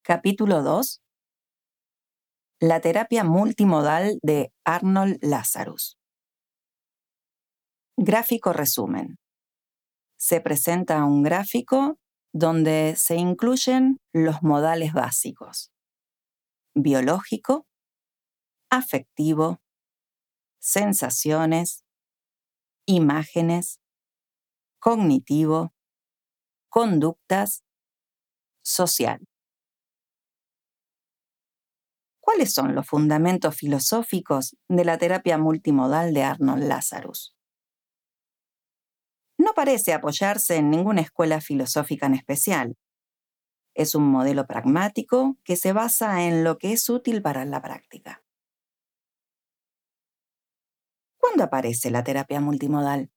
Capítulo 2. La terapia multimodal de Arnold Lazarus. Gráfico resumen. Se presenta un gráfico donde se incluyen los modales básicos: biológico, afectivo, sensaciones, imágenes, cognitivo, conductas, social. ¿Cuáles son los fundamentos filosóficos de la terapia multimodal de Arnold Lazarus? No parece apoyarse en ninguna escuela filosófica en especial. Es un modelo pragmático que se basa en lo que es útil para la práctica. ¿Cuándo aparece la terapia multimodal?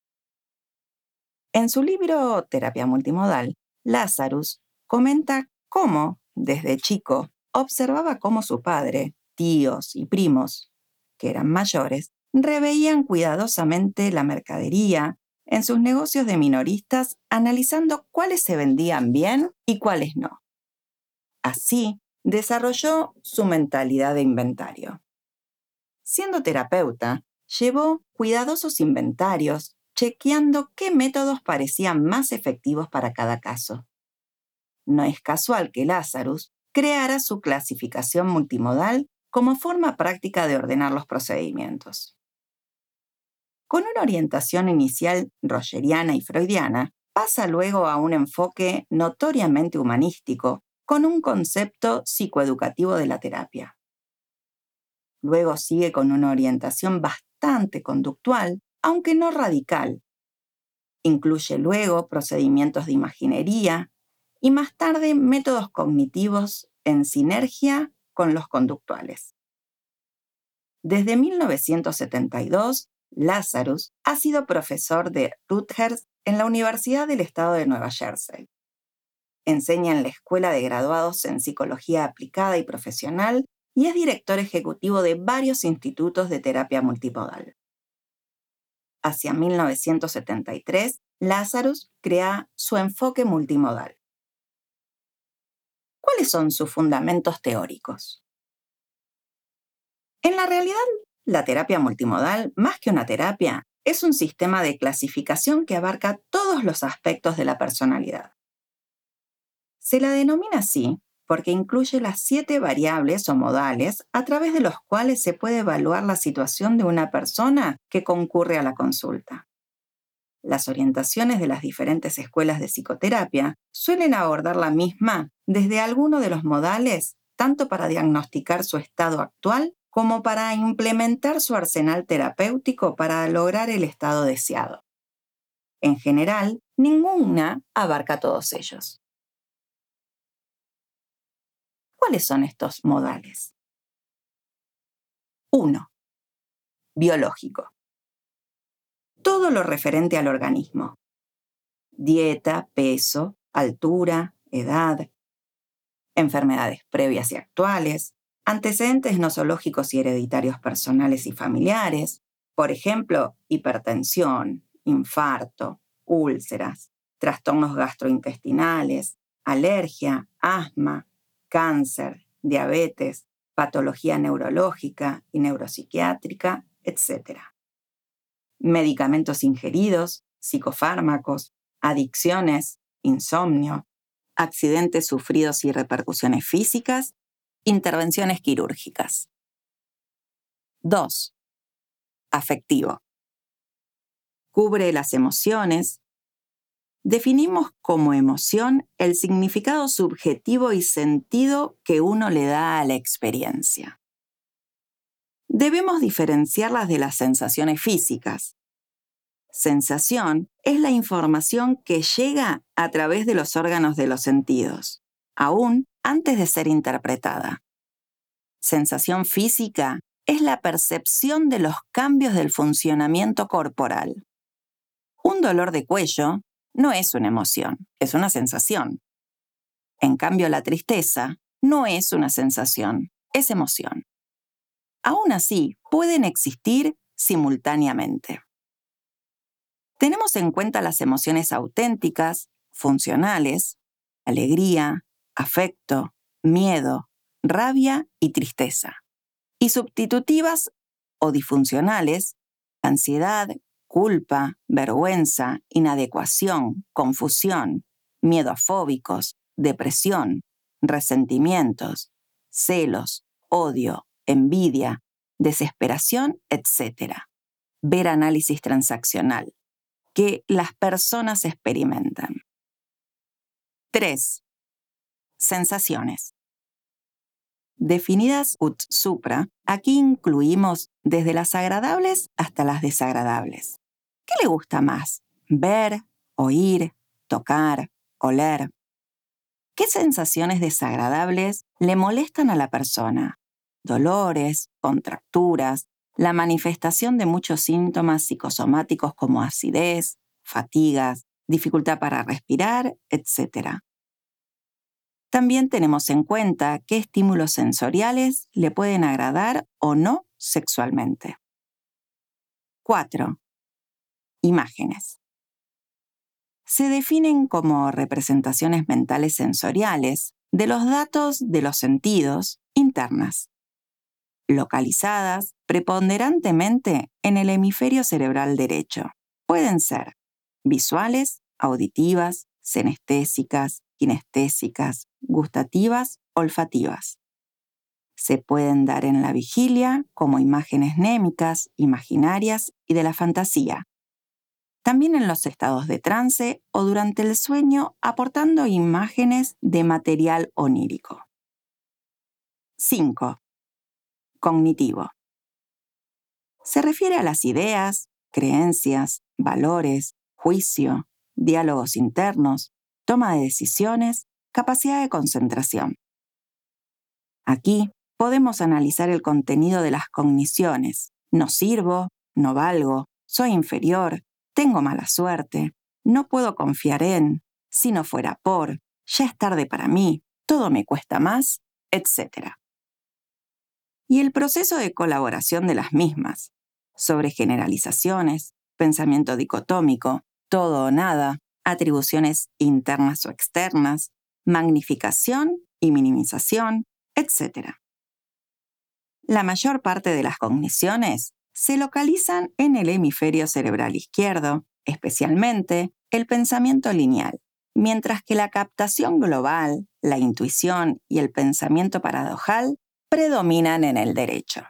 En su libro Terapia multimodal, Lazarus comenta cómo, desde chico, observaba cómo su padre, tíos y primos, que eran mayores, reveían cuidadosamente la mercadería en sus negocios de minoristas, analizando cuáles se vendían bien y cuáles no. Así, desarrolló su mentalidad de inventario. Siendo terapeuta, llevó cuidadosos inventarios, chequeando qué métodos parecían más efectivos para cada caso. No es casual que Lazarus creara su clasificación multimodal como forma práctica de ordenar los procedimientos. Con una orientación inicial rogeriana y freudiana, pasa luego a un enfoque notoriamente humanístico, con un concepto psicoeducativo de la terapia. Luego sigue con una orientación bastante conductual, aunque no radical. Incluye luego procedimientos de imaginería y más tarde métodos cognitivos en sinergia con los conductuales. Desde 1972, Lazarus ha sido profesor de Rutgers en la Universidad del Estado de Nueva Jersey. Enseña en la Escuela de Graduados en Psicología Aplicada y Profesional y es director ejecutivo de varios institutos de terapia multimodal. Hacia 1973, Lazarus crea su enfoque multimodal. ¿Cuáles son sus fundamentos teóricos? En la realidad, la terapia multimodal, más que una terapia, es un sistema de clasificación que abarca todos los aspectos de la personalidad. Se la denomina así porque incluye las 7 variables o modales a través de los cuales se puede evaluar la situación de una persona que concurre a la consulta. Las orientaciones de las diferentes escuelas de psicoterapia suelen abordar la misma desde alguno de los modales, tanto para diagnosticar su estado actual como para implementar su arsenal terapéutico para lograr el estado deseado. En general, ninguna abarca todos ellos. ¿Cuáles son estos modales? 1. Biológico. Todo lo referente al organismo. Dieta, peso, altura, edad, enfermedades previas y actuales, antecedentes nosológicos y hereditarios personales y familiares, por ejemplo, hipertensión, infarto, úlceras, trastornos gastrointestinales, alergia, asma, cáncer, diabetes, patología neurológica y neuropsiquiátrica, etc. Medicamentos ingeridos, psicofármacos, adicciones, insomnio, accidentes sufridos y repercusiones físicas, intervenciones quirúrgicas. 2. Afectivo. Cubre las emociones. Definimos como emoción el significado subjetivo y sentido que uno le da a la experiencia. Debemos diferenciarlas de las sensaciones físicas. Sensación es la información que llega a través de los órganos de los sentidos, aún antes de ser interpretada. Sensación física es la percepción de los cambios del funcionamiento corporal. Un dolor de cuello no es una emoción, es una sensación. En cambio, la tristeza no es una sensación, es emoción. Aún así, pueden existir simultáneamente. Tenemos en cuenta las emociones auténticas, funcionales, alegría, afecto, miedo, rabia y tristeza. Y substitutivas o disfuncionales, ansiedad, culpa, vergüenza, inadecuación, confusión, miedofóbicos, depresión, resentimientos, celos, odio, envidia, desesperación, etc. Ver análisis transaccional que las personas experimentan. 3. Sensaciones. Definidas ut supra, aquí incluimos desde las agradables hasta las desagradables. ¿Qué le gusta más? Ver, oír, tocar, oler. ¿Qué sensaciones desagradables le molestan a la persona? Dolores, contracturas, la manifestación de muchos síntomas psicosomáticos como acidez, fatigas, dificultad para respirar, etc. También tenemos en cuenta qué estímulos sensoriales le pueden agradar o no sexualmente. 4. Imágenes. Se definen como representaciones mentales sensoriales de los datos de los sentidos internas, localizadas preponderantemente en el hemisferio cerebral derecho. Pueden ser visuales, auditivas, senestésicas, kinestésicas, gustativas, olfativas. Se pueden dar en la vigilia como imágenes mnémicas, imaginarias y de la fantasía. También en los estados de trance o durante el sueño aportando imágenes de material onírico. 5. Cognitivo. Se refiere a las ideas, creencias, valores, juicio, diálogos internos, toma de decisiones, capacidad de concentración. Aquí podemos analizar el contenido de las cogniciones. No sirvo, no valgo, soy inferior, tengo mala suerte, no puedo confiar en, si no fuera por, ya es tarde para mí, todo me cuesta más, etc. Y el proceso de colaboración de las mismas, sobre generalizaciones, pensamiento dicotómico, todo o nada, atribuciones internas o externas, magnificación y minimización, etc. La mayor parte de las cogniciones se localizan en el hemisferio cerebral izquierdo, especialmente el pensamiento lineal, mientras que la captación global, la intuición y el pensamiento paradojal predominan en el derecho.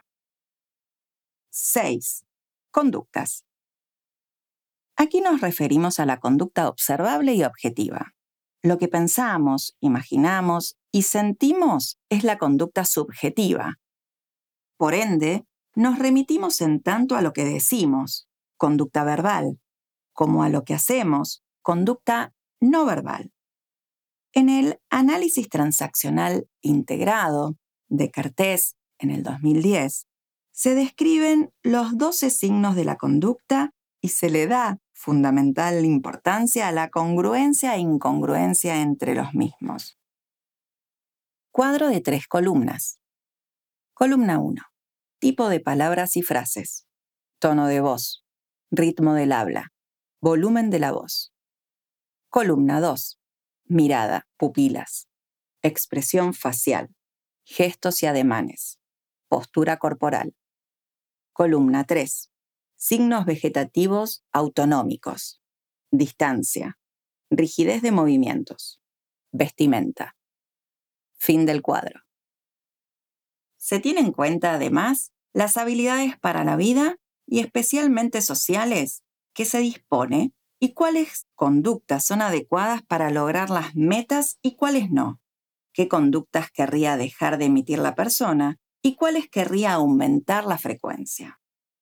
6. Conductas. Aquí nos referimos a la conducta observable y objetiva. Lo que pensamos, imaginamos y sentimos es la conducta subjetiva. Por ende, nos remitimos en tanto a lo que decimos, conducta verbal, como a lo que hacemos, conducta no verbal. En el análisis transaccional integrado de Cartés en el 2010, se describen los 12 signos de la conducta y se le da fundamental importancia a la congruencia e incongruencia entre los mismos. Cuadro de 3 columnas. Columna 1. Tipo de palabras y frases. Tono de voz. Ritmo del habla. Volumen de la voz. Columna 2. Mirada, pupilas. Expresión facial. Gestos y ademanes. Postura corporal. Columna 3. Signos vegetativos autonómicos. Distancia. Rigidez de movimientos. Vestimenta. Fin del cuadro. Se tienen en cuenta, además, las habilidades para la vida y especialmente sociales que se dispone y cuáles conductas son adecuadas para lograr las metas y cuáles no, qué conductas querría dejar de emitir la persona y cuáles querría aumentar la frecuencia.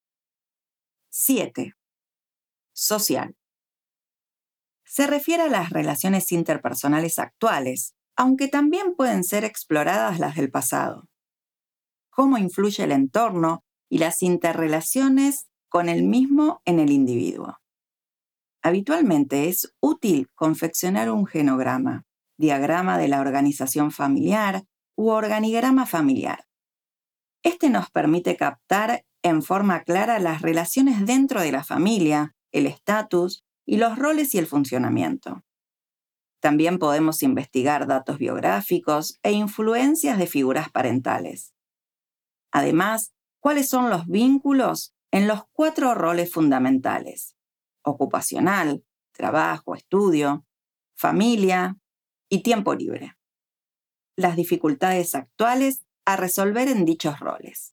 7. Social. Se refiere a las relaciones interpersonales actuales, aunque también pueden ser exploradas las del pasado. Cómo influye el entorno y las interrelaciones con el mismo en el individuo. Habitualmente es útil confeccionar un genograma, diagrama de la organización familiar u organigrama familiar. Este nos permite captar en forma clara las relaciones dentro de la familia, el estatus y los roles y el funcionamiento. También podemos investigar datos biográficos e influencias de figuras parentales. Además, ¿cuáles son los vínculos en los 4 roles fundamentales? Ocupacional, trabajo, estudio, familia y tiempo libre. Las dificultades actuales a resolver en dichos roles.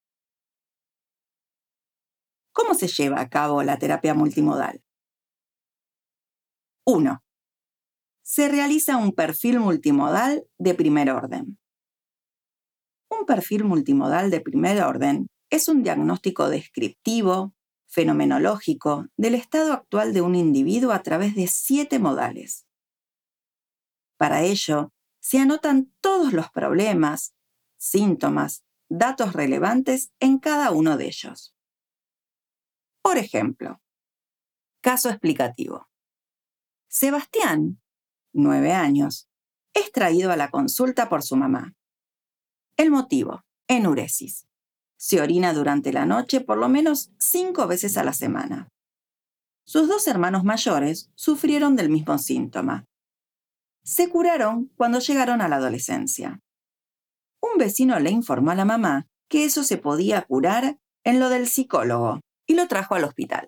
¿Cómo se lleva a cabo la terapia multimodal? 1. Se realiza un perfil multimodal de primer orden. Un perfil multimodal de primer orden es un diagnóstico descriptivo, fenomenológico, del estado actual de un individuo a través de 7 modales. Para ello, se anotan todos los problemas, síntomas, datos relevantes en cada uno de ellos. Por ejemplo, caso explicativo. Sebastián, 9 años, es traído a la consulta por su mamá. El motivo, enuresis. Se orina durante la noche por lo menos 5 veces a la semana. Sus 2 hermanos mayores sufrieron del mismo síntoma. Se curaron cuando llegaron a la adolescencia. Un vecino le informó a la mamá que eso se podía curar en lo del psicólogo y lo trajo al hospital.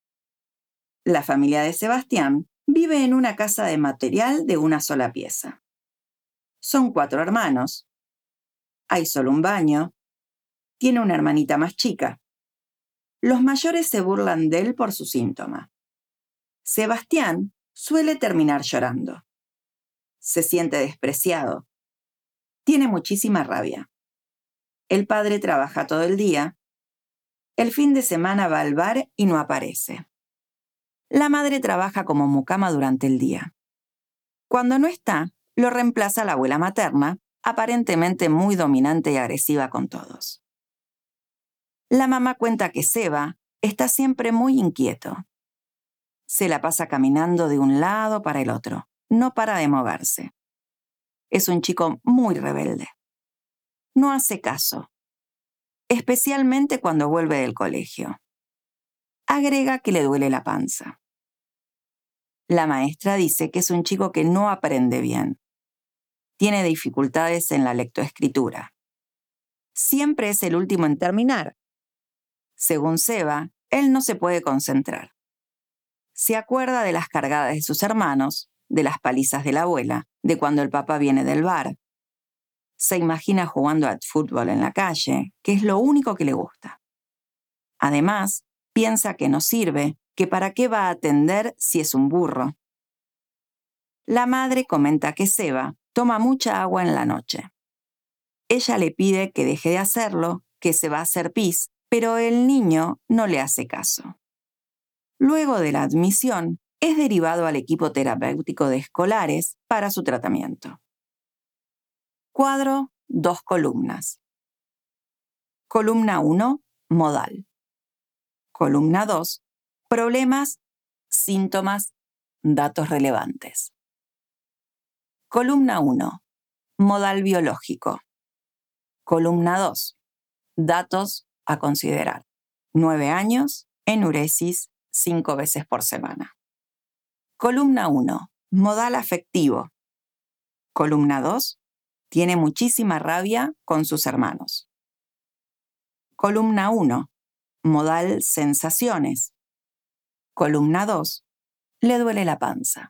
La familia de Sebastián vive en una casa de material de una sola pieza. Son 4 hermanos. Hay solo un baño. Tiene una hermanita más chica. Los mayores se burlan de él por su síntoma. Sebastián suele terminar llorando. Se siente despreciado. Tiene muchísima rabia. El padre trabaja todo el día. El fin de semana va al bar y no aparece. La madre trabaja como mucama durante el día. Cuando no está, lo reemplaza la abuela materna, aparentemente muy dominante y agresiva con todos. La mamá cuenta que Seba está siempre muy inquieto. Se la pasa caminando de un lado para el otro. No para de moverse. Es un chico muy rebelde. No hace caso, especialmente cuando vuelve del colegio. Agrega que le duele la panza. La maestra dice que es un chico que no aprende bien. Tiene dificultades en la lectoescritura. Siempre es el último en terminar. Según Seba, él no se puede concentrar. Se acuerda de las cargadas de sus hermanos, de las palizas de la abuela, de cuando el papá viene del bar. Se imagina jugando al fútbol en la calle, que es lo único que le gusta. Además, piensa que no sirve, que para qué va a atender si es un burro. La madre comenta que Seba toma mucha agua en la noche. Ella le pide que deje de hacerlo, que se va a hacer pis, pero el niño no le hace caso. Luego de la admisión, es derivado al equipo terapéutico de escolares para su tratamiento. Cuadro, 2 columnas. Columna 1, modal. Columna 2, problemas, síntomas, datos relevantes. Columna 1, modal biológico. Columna 2, datos a considerar. 9 años, enuresis, 5 veces por semana. Columna 1, modal afectivo. Columna 2, tiene muchísima rabia con sus hermanos. Columna 1, modal sensaciones. Columna 2, le duele la panza.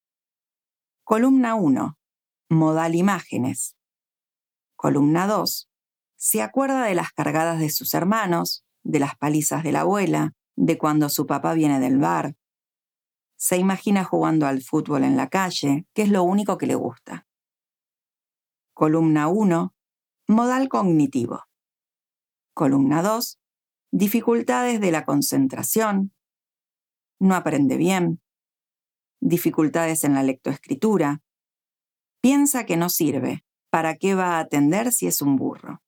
Columna 1, modal imágenes. Columna 2, se acuerda de las cargadas de sus hermanos, de las palizas de la abuela, de cuando su papá viene del bar. Se imagina jugando al fútbol en la calle, que es lo único que le gusta. Columna 1, modal cognitivo. Columna 2, dificultades de la concentración. No aprende bien. Dificultades en la lectoescritura. Piensa que no sirve. ¿Para qué va a atender si es un burro?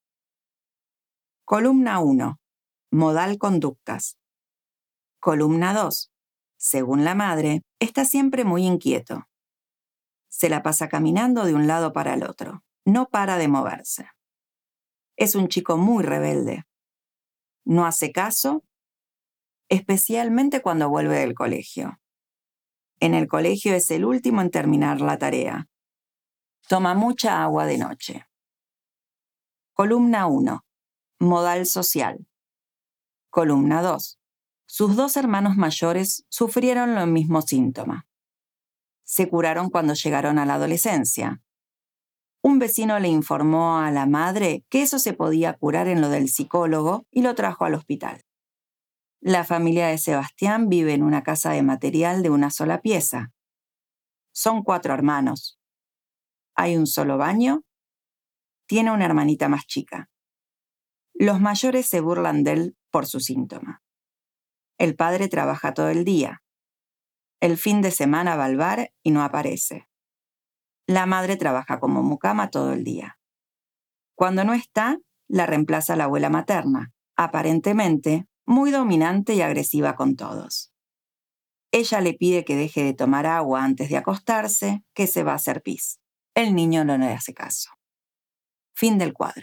Columna 1, modal conductas. Columna 2, según la madre, está siempre muy inquieto. Se la pasa caminando de un lado para el otro. No para de moverse. Es un chico muy rebelde. No hace caso, especialmente cuando vuelve del colegio. En el colegio es el último en terminar la tarea. Toma mucha agua de noche. Columna 1. Modal social. Columna 2. Sus 2 hermanos mayores sufrieron los mismos síntomas. Se curaron cuando llegaron a la adolescencia. Un vecino le informó a la madre que eso se podía curar en lo del psicólogo y lo trajo al hospital. La familia de Sebastián vive en una casa de material de una sola pieza. Son 4 hermanos. Hay un solo baño. Tiene una hermanita más chica. Los mayores se burlan de él por su síntoma. El padre trabaja todo el día. El fin de semana va al bar y no aparece. La madre trabaja como mucama todo el día. Cuando no está, la reemplaza la abuela materna, aparentemente muy dominante y agresiva con todos. Ella le pide que deje de tomar agua antes de acostarse, que se va a hacer pis. El niño no le hace caso. Fin del cuadro.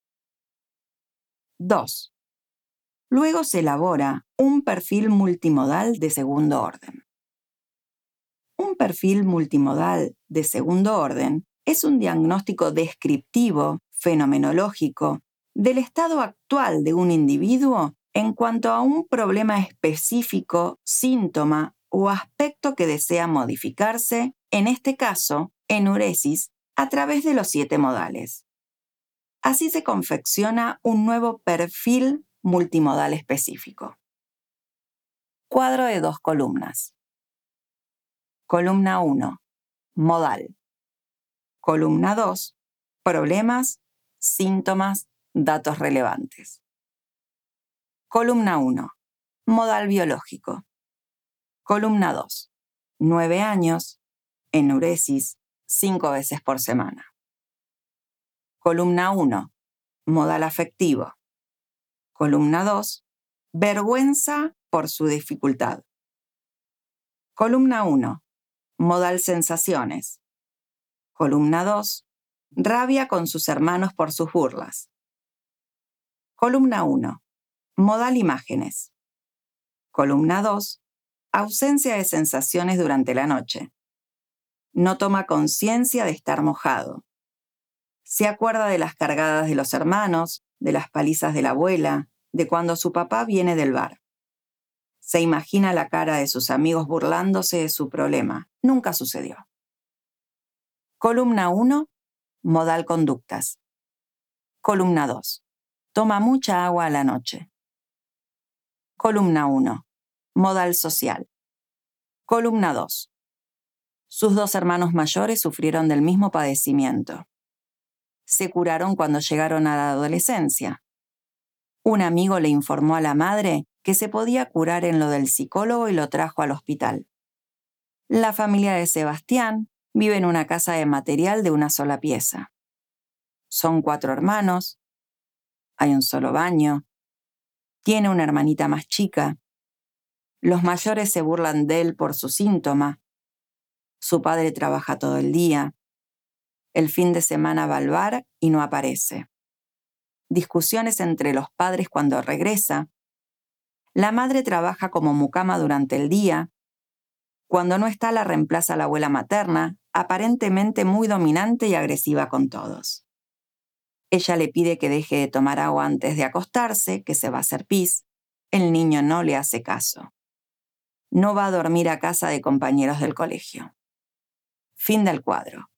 2. Luego se elabora un perfil multimodal de segundo orden. Un perfil multimodal de segundo orden es un diagnóstico descriptivo, fenomenológico, del estado actual de un individuo en cuanto a un problema específico, síntoma o aspecto que desea modificarse, en este caso, enuresis, a través de los 7 modales. Así se confecciona un nuevo perfil multimodal específico. Cuadro de 2 columnas. Columna 1. Modal. Columna 2. Problemas, síntomas, datos relevantes. Columna 1. Modal biológico. Columna 2. 9 años, enuresis, 5 veces por semana. Columna 1. Modal afectivo. Columna 2. Vergüenza por su dificultad. Columna 1. Modal sensaciones. Columna 2. Rabia con sus hermanos por sus burlas. Columna 1. Modal imágenes. Columna 2. Ausencia de sensaciones durante la noche. No toma conciencia de estar mojado. Se acuerda de las cargadas de los hermanos, de las palizas de la abuela, de cuando su papá viene del bar. Se imagina la cara de sus amigos burlándose de su problema. Nunca sucedió. Columna 1. Modal conductas. Columna 2. Toma mucha agua a la noche. Columna 1. Modal social. Columna 2. Sus 2 hermanos mayores sufrieron del mismo padecimiento. Se curaron cuando llegaron a la adolescencia. Un amigo le informó a la madre que se podía curar en lo del psicólogo y lo trajo al hospital. La familia de Sebastián vive en una casa de material de una sola pieza. Son 4 hermanos. Hay un solo baño. Tiene una hermanita más chica. Los mayores se burlan de él por su síntoma. Su padre trabaja todo el día. El fin de semana va al bar y no aparece. Discusiones entre los padres cuando regresa. La madre trabaja como mucama durante el día. Cuando no está, la reemplaza la abuela materna, aparentemente muy dominante y agresiva con todos. Ella le pide que deje de tomar agua antes de acostarse, que se va a hacer pis. El niño no le hace caso. No va a dormir a casa de compañeros del colegio. Fin del cuadro.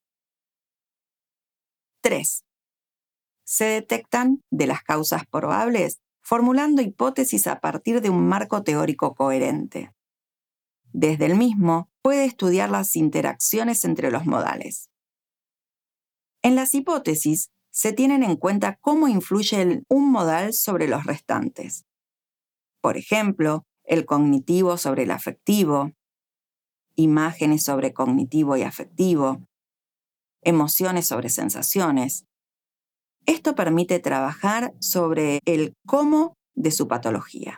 3. Se detectan de las causas probables formulando hipótesis a partir de un marco teórico coherente. Desde el mismo puede estudiar las interacciones entre los modales. En las hipótesis se tienen en cuenta cómo influye un modal sobre los restantes. Por ejemplo, el cognitivo sobre el afectivo, imágenes sobre cognitivo y afectivo, emociones sobre sensaciones. Esto permite trabajar sobre el cómo de su patología.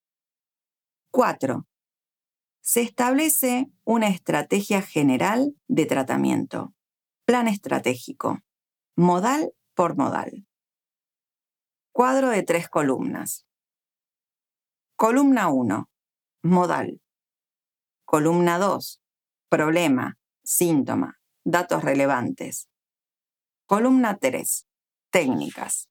4. Se establece una estrategia general de tratamiento. Plan estratégico. Modal por modal. Cuadro de 3 columnas. Columna 1. Modal. Columna 2. problema, síntoma, datos relevantes. Columna 3. Técnicas.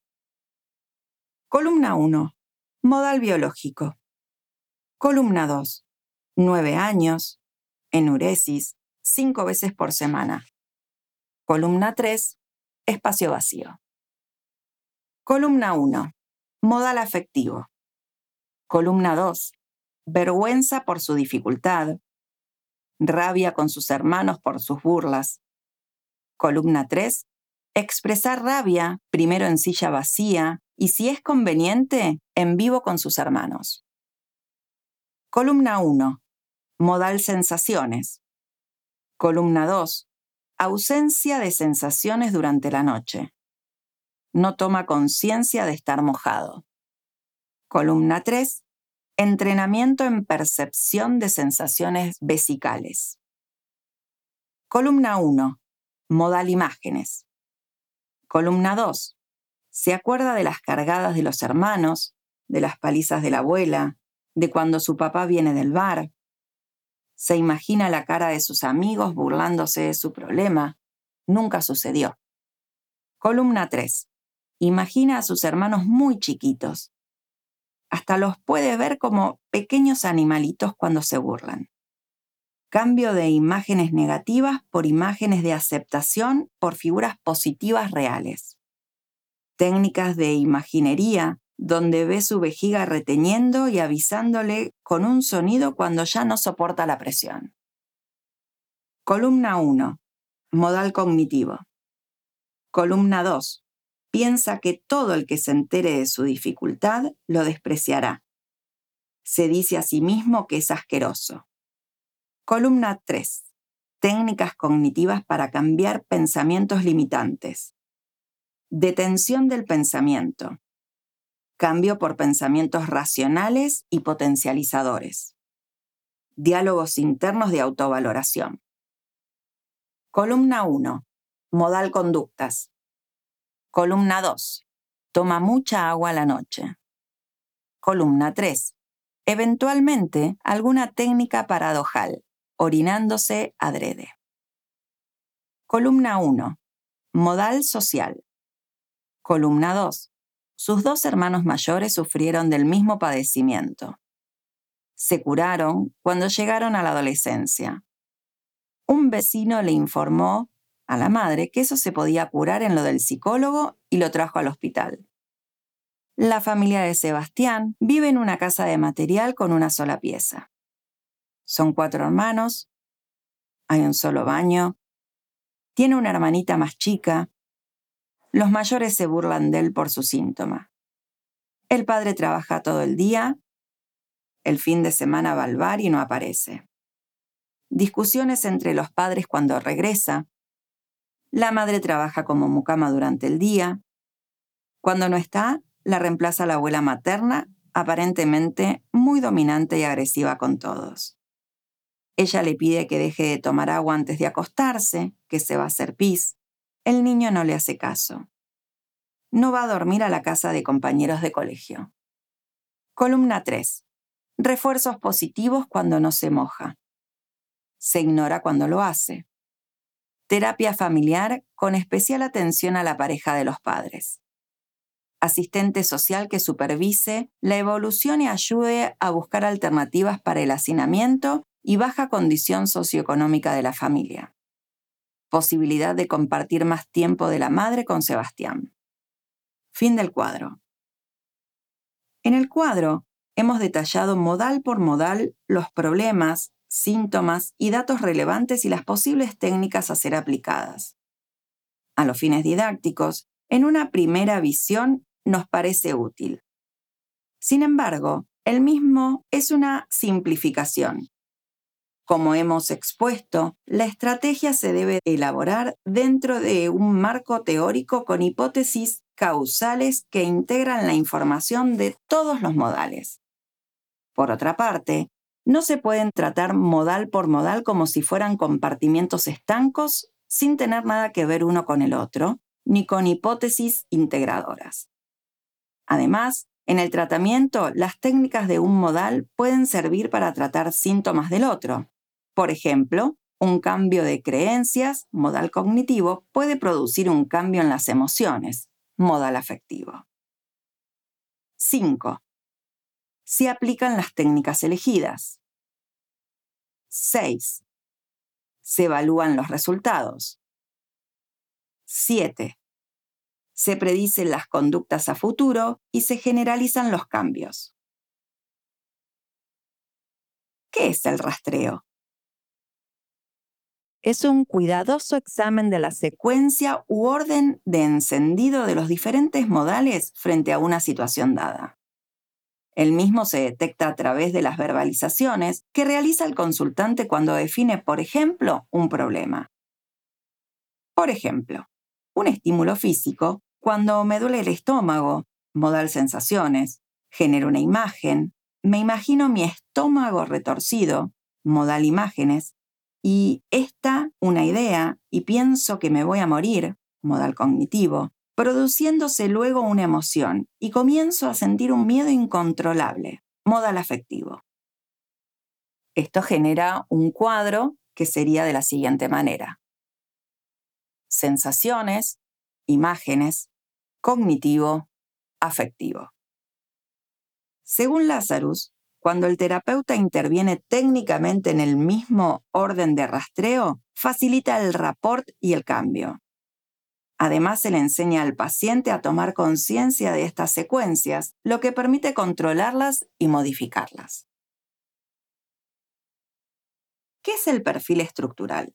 Columna 1. Modal biológico. Columna 2. 9 años. Enuresis. 5 veces por semana. Columna 3. Espacio vacío. Columna 1. Modal afectivo. Columna 2. Vergüenza por su dificultad. Rabia con sus hermanos por sus burlas. Columna 3. Expresar rabia, primero en silla vacía y, si es conveniente, en vivo con sus hermanos. Columna 1. Modal sensaciones. Columna 2. Ausencia de sensaciones durante la noche. No toma conciencia de estar mojado. Columna 3. Entrenamiento en percepción de sensaciones vesicales. Columna 1. Modal imágenes. Columna 2. Se acuerda de las cargadas de los hermanos, de las palizas de la abuela, de cuando su papá viene del bar. Se imagina la cara de sus amigos burlándose de su problema. Nunca sucedió. Columna 3. Imagina a sus hermanos muy chiquitos. Hasta los puede ver como pequeños animalitos cuando se burlan. Cambio de imágenes negativas por imágenes de aceptación por figuras positivas reales. Técnicas de imaginería, donde ve su vejiga reteniendo y avisándole con un sonido cuando ya no soporta la presión. Columna 1. Modal cognitivo. Columna 2. Piensa que todo el que se entere de su dificultad lo despreciará. Se dice a sí mismo que es asqueroso. Columna 3. Técnicas cognitivas para cambiar pensamientos limitantes. Detención del pensamiento. Cambio por pensamientos racionales y potencializadores. Diálogos internos de autovaloración. Columna 1. Modal conductas. Columna 2. Toma mucha agua a la noche. Columna 3. Eventualmente, alguna técnica paradojal, orinándose adrede. Columna 1. Modal social. Columna 2. Sus 2 hermanos mayores sufrieron del mismo padecimiento. Se curaron cuando llegaron a la adolescencia. Un vecino le informó a la madre que eso se podía curar en lo del psicólogo y lo trajo al hospital. La familia de Sebastián vive en una casa de material con una sola pieza. Son 4 hermanos, hay un solo baño, tiene una hermanita más chica. Los mayores se burlan de él por su síntoma. El padre trabaja todo el día, el fin de semana va al bar y no aparece. Discusiones entre los padres cuando regresa. La madre trabaja como mucama durante el día. Cuando no está, la reemplaza la abuela materna, aparentemente muy dominante y agresiva con todos. Ella le pide que deje de tomar agua antes de acostarse, que se va a hacer pis. El niño no le hace caso. No va a dormir a la casa de compañeros de colegio. Columna 3. Refuerzos positivos cuando no se moja. Se ignora cuando lo hace. Terapia familiar con especial atención a la pareja de los padres. Asistente social que supervise la evolución y ayude a buscar alternativas para el hacinamiento y baja condición socioeconómica de la familia. Posibilidad de compartir más tiempo de la madre con Sebastián. Fin del cuadro. En el cuadro hemos detallado modal por modal los problemas, síntomas y datos relevantes y las posibles técnicas a ser aplicadas. A los fines didácticos, en una primera visión nos parece útil. Sin embargo, el mismo es una simplificación. Como hemos expuesto, la estrategia se debe elaborar dentro de un marco teórico con hipótesis causales que integran la información de todos los modales. Por otra parte, no se pueden tratar modal por modal como si fueran compartimientos estancos sin tener nada que ver uno con el otro, ni con hipótesis integradoras. Además, en el tratamiento, las técnicas de un modal pueden servir para tratar síntomas del otro. Por ejemplo, Un cambio de creencias, modal cognitivo, puede producir un cambio en las emociones, modal afectivo. 5. Se aplican las técnicas elegidas. 6. Se evalúan los resultados. 7. Se predicen las conductas a futuro y se generalizan los cambios. ¿Qué es el rastreo? Es un cuidadoso examen de la secuencia u orden de encendido de los diferentes modales frente a una situación dada. El mismo se detecta a través de las verbalizaciones que realiza el consultante cuando define, por ejemplo, un problema. Por ejemplo, un estímulo físico, cuando me duele el estómago, modal sensaciones, genero una imagen, me imagino mi estómago retorcido, modal imágenes, y esta una idea y pienso que me voy a morir, modal cognitivo, produciéndose luego una emoción y comienzo a sentir un miedo incontrolable, modal afectivo. Esto genera un cuadro que sería de la siguiente manera: sensaciones, imágenes, cognitivo, afectivo. Según Lazarus, cuando el terapeuta interviene técnicamente en el mismo orden de rastreo, facilita el rapport y el cambio. Además, se le enseña al paciente a tomar conciencia de estas secuencias, lo que permite controlarlas y modificarlas. ¿Qué es el perfil estructural?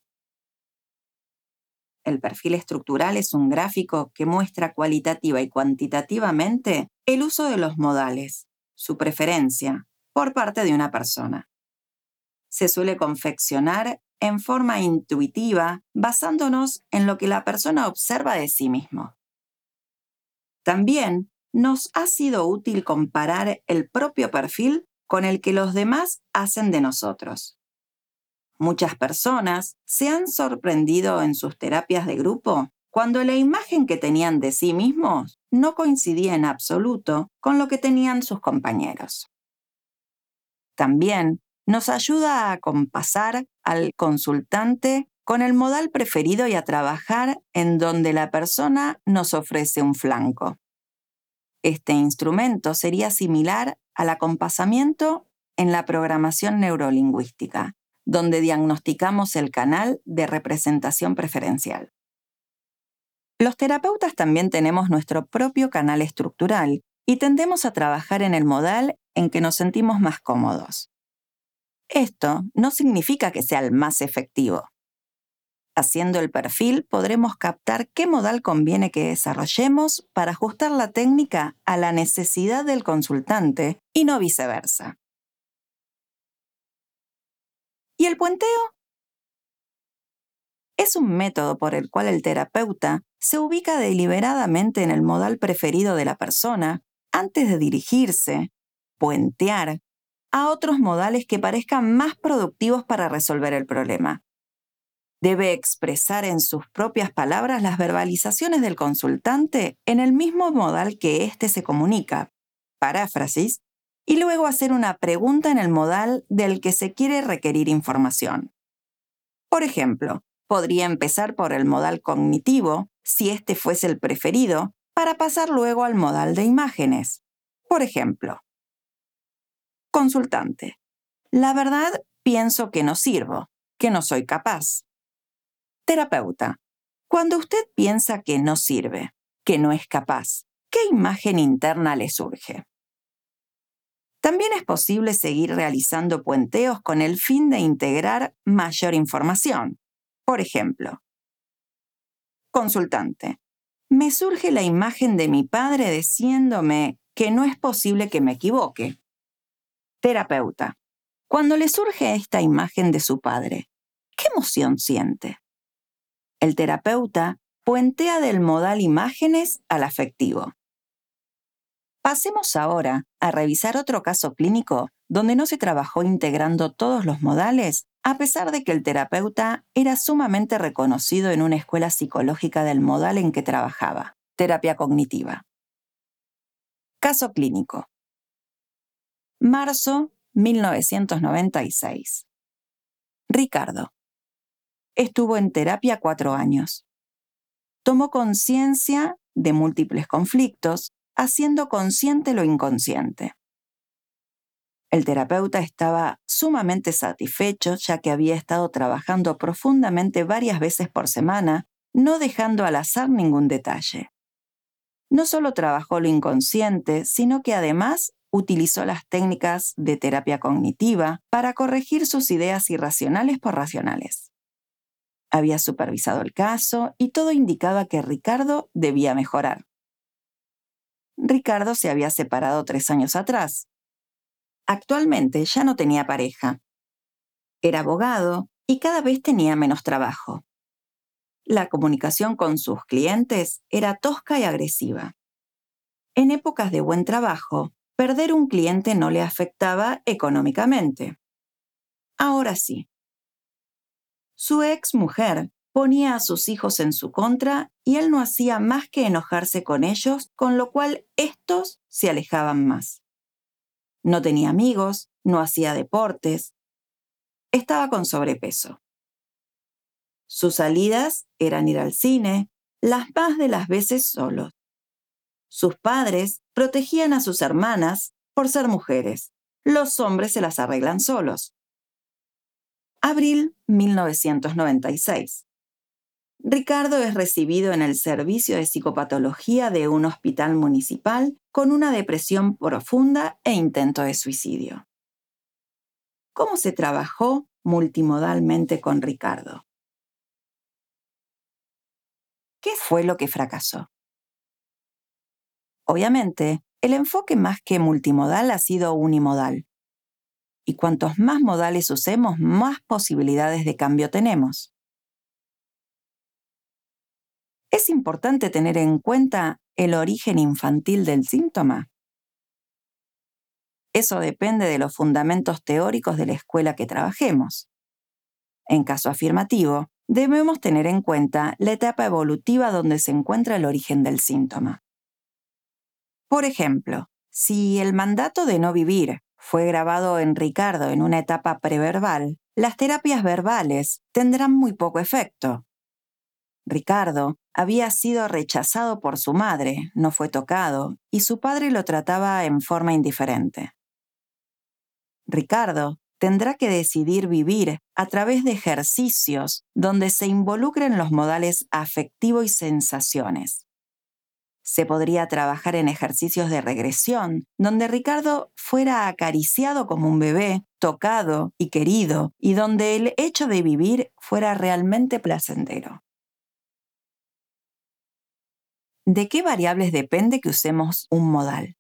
El perfil estructural es un gráfico que muestra cualitativa y cuantitativamente el uso de los modales, su preferencia, por parte de una persona. Se suele confeccionar en forma intuitiva, basándonos en lo que la persona observa de sí mismo. También nos ha sido útil comparar el propio perfil con el que los demás hacen de nosotros. Muchas personas se han sorprendido en sus terapias de grupo cuando la imagen que tenían de sí mismos no coincidía en absoluto con lo que tenían sus compañeros. También nos ayuda a compasar al consultante con el modal preferido y a trabajar en donde la persona nos ofrece un flanco. Este instrumento sería similar al acompasamiento en la programación neurolingüística, donde diagnosticamos el canal de representación preferencial. Los terapeutas también tenemos nuestro propio canal estructural y tendemos a trabajar en el modal en que nos sentimos más cómodos. Esto no significa que sea el más efectivo. Haciendo el perfil podremos captar qué modal conviene que desarrollemos para ajustar la técnica a la necesidad del consultante y no viceversa. ¿Y el puenteo? Es un método por el cual el terapeuta se ubica deliberadamente en el modal preferido de la persona antes de dirigirse, puentear, a otros modales que parezcan más productivos para resolver el problema. Debe expresar en sus propias palabras las verbalizaciones del consultante en el mismo modal que éste se comunica, paráfrasis, y luego hacer una pregunta en el modal del que se quiere requerir información. Por ejemplo, podría empezar por el modal cognitivo, si este fuese el preferido, para pasar luego al modal de imágenes. Por ejemplo, consultante: la verdad, pienso que no sirvo, que no soy capaz. Terapeuta: cuando usted piensa que no sirve, que no es capaz, ¿qué imagen interna le surge? También es posible seguir realizando puenteos con el fin de integrar mayor información. Por ejemplo, consultante: me surge la imagen de mi padre diciéndome que no es posible que me equivoque. Terapeuta: cuando le surge esta imagen de su padre, ¿qué emoción siente? El terapeuta puentea del modal imágenes al afectivo. Pasemos ahora a revisar otro caso clínico donde no se trabajó integrando todos los modales, a pesar de que el terapeuta era sumamente reconocido en una escuela psicológica del modal en que trabajaba, terapia cognitiva. Caso clínico. Marzo 1996. Ricardo: estuvo en terapia 4 años. Tomó conciencia de múltiples conflictos, haciendo consciente lo inconsciente. El terapeuta estaba sumamente satisfecho ya que había estado trabajando profundamente varias veces por semana, no dejando al azar ningún detalle. No solo trabajó lo inconsciente, sino que además utilizó las técnicas de terapia cognitiva para corregir sus ideas irracionales por racionales. Había supervisado el caso y todo indicaba que Ricardo debía mejorar. Ricardo se había separado 3 años atrás. Actualmente ya no tenía pareja. Era abogado y cada vez tenía menos trabajo. La comunicación con sus clientes era tosca y agresiva. En épocas de buen trabajo, perder un cliente no le afectaba económicamente. Ahora sí. Su ex mujer ponía a sus hijos en su contra y él no hacía más que enojarse con ellos, con lo cual estos se alejaban más. No tenía amigos, no hacía deportes, estaba con sobrepeso. Sus salidas eran ir al cine, las más de las veces solos. Sus padres protegían a sus hermanas por ser mujeres. Los hombres se las arreglan solos. Abril 1996. Ricardo es recibido en el servicio de psicopatología de un hospital municipal con una depresión profunda e intento de suicidio. ¿Cómo se trabajó multimodalmente con Ricardo? ¿Qué fue lo que fracasó? Obviamente, el enfoque más que multimodal ha sido unimodal. Y cuantos más modales usemos, más posibilidades de cambio tenemos. Es importante tener en cuenta el origen infantil del síntoma. Eso depende de los fundamentos teóricos de la escuela que trabajemos. En caso afirmativo, debemos tener en cuenta la etapa evolutiva donde se encuentra el origen del síntoma. Por ejemplo, si el mandato de no vivir fue grabado en Ricardo en una etapa preverbal, las terapias verbales tendrán muy poco efecto. Ricardo había sido rechazado por su madre, no fue tocado, y su padre lo trataba en forma indiferente. Ricardo tendrá que decidir vivir a través de ejercicios donde se involucren los modales afectivo y sensaciones. Se podría trabajar en ejercicios de regresión, donde Ricardo fuera acariciado como un bebé, tocado y querido, y donde el hecho de vivir fuera realmente placentero. ¿De qué variables depende que usemos un modal?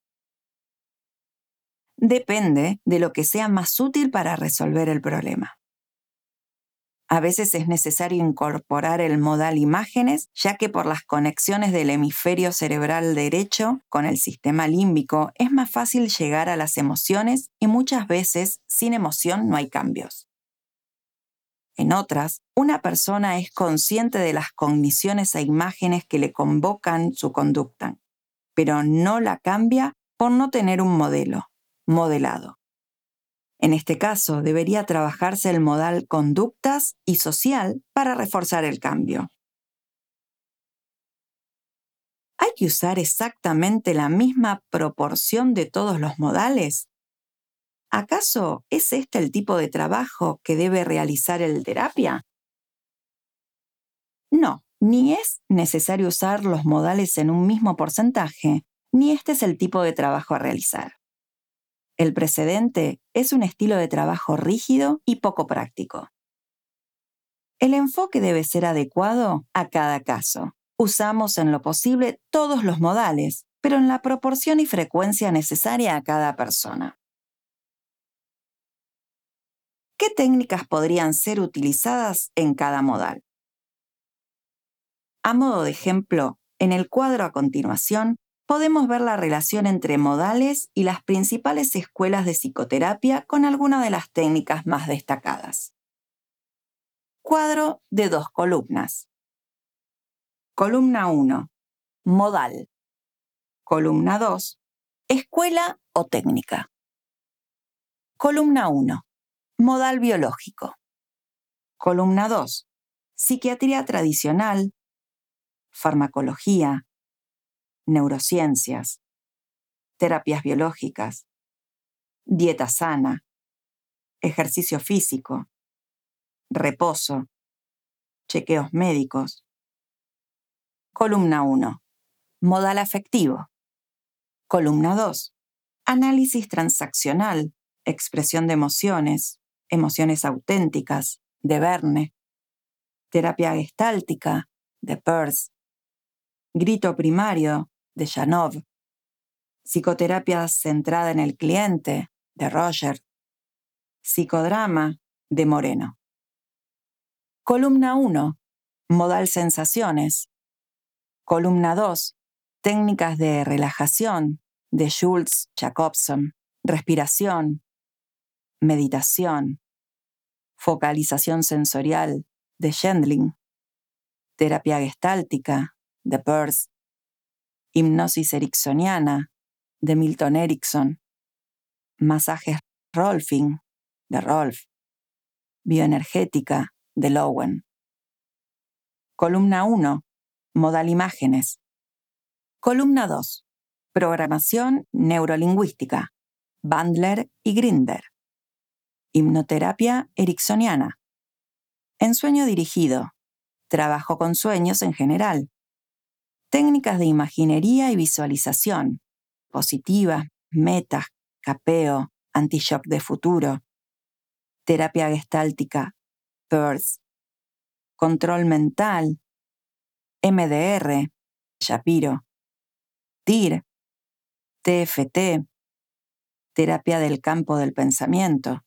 Depende de lo que sea más útil para resolver el problema. A veces es necesario incorporar el modal imágenes, ya que por las conexiones del hemisferio cerebral derecho con el sistema límbico es más fácil llegar a las emociones y muchas veces sin emoción no hay cambios. En otras, una persona es consciente de las cogniciones e imágenes que le convocan su conducta, pero no la cambia por no tener un modelado. En este caso, debería trabajarse el modal conductas y social para reforzar el cambio. ¿Hay que usar exactamente la misma proporción de todos los modales? ¿Acaso es este el tipo de trabajo que debe realizar el terapia? No, ni es necesario usar los modales en un mismo porcentaje, ni este es el tipo de trabajo a realizar. El precedente es un estilo de trabajo rígido y poco práctico. El enfoque debe ser adecuado a cada caso. Usamos en lo posible todos los modales, pero en la proporción y frecuencia necesaria a cada persona. ¿Qué técnicas podrían ser utilizadas en cada modal? A modo de ejemplo, en el cuadro a continuación, podemos ver la relación entre modales y las principales escuelas de psicoterapia con algunas de las técnicas más destacadas. Cuadro de 2 columnas. Columna 1. Modal. Columna 2. Escuela o técnica. Columna 1. Modal biológico. Columna 2. psiquiatría tradicional, farmacología, neurociencias, terapias biológicas, dieta sana, ejercicio físico, reposo, chequeos médicos. Columna 1. Modal afectivo. Columna 2. Análisis transaccional, expresión de emociones, emociones auténticas, de Verne. Terapia gestáltica, de Peirce. Grito primario, de Janov. Psicoterapia centrada en el cliente, de Roger. Psicodrama, de Moreno. Columna 1. Modal sensaciones. Columna 2. Técnicas de relajación, de Schultz Jacobson. Respiración, meditación, focalización sensorial, de Schendling. Terapia gestáltica, de Peirce. Hipnosis ericksoniana, de Milton Erickson. Masajes Rolfing, de Rolf. Bioenergética, de Lowen. Columna 1. Modal imágenes. Columna 2. Programación neurolingüística, Bandler y Grinder. Hipnoterapia ericksoniana. Ensueño dirigido. Trabajo con sueños en general. Técnicas de imaginería y visualización. Positiva, meta, capeo, anti-shock de futuro. Terapia gestáltica, Peirce. Control mental, MDR, Shapiro. TIR, TFT. Terapia del campo del pensamiento.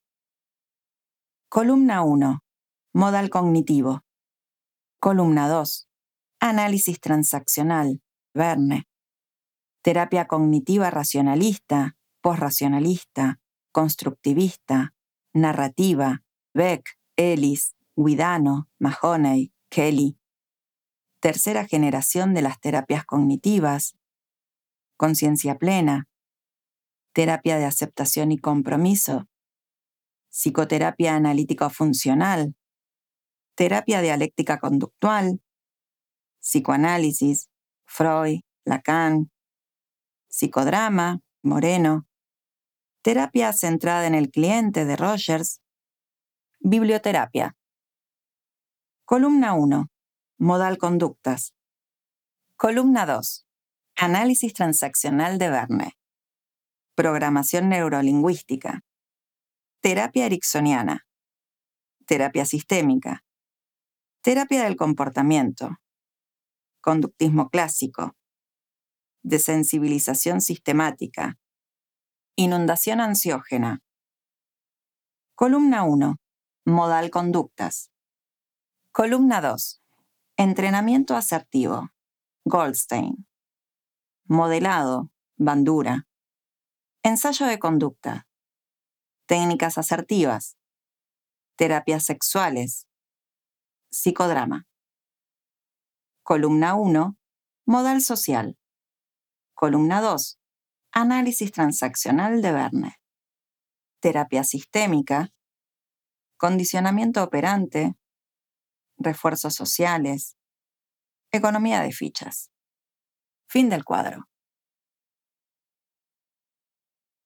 Columna 1. Modal cognitivo. Columna 2. Análisis transaccional, Verne. Terapia cognitiva racionalista, posracionalista, constructivista, narrativa, Beck, Ellis, Guidano, Mahoney, Kelly. Tercera generación de las terapias cognitivas, conciencia plena, terapia de aceptación y compromiso, psicoterapia analítico-funcional, terapia dialéctica conductual, psicoanálisis, Freud, Lacan, psicodrama, Moreno, terapia centrada en el cliente, de Rogers, biblioterapia. Columna 1. Modal conductas. Columna 2. Análisis transaccional, de Verne. Programación neurolingüística. Terapia ericksoniana. Terapia sistémica. Terapia del comportamiento. Conductismo clásico. Desensibilización sistemática. Inundación ansiógena. Columna 1. Modal conductas. Columna 2. Entrenamiento asertivo, Goldstein. Modelado, Bandura. Ensayo de conducta. Técnicas asertivas. Terapias sexuales. Psicodrama. Columna 1. Modal social. Columna 2. Análisis transaccional, de Verne. Terapia sistémica. Condicionamiento operante. Refuerzos sociales. Economía de fichas. Fin del cuadro.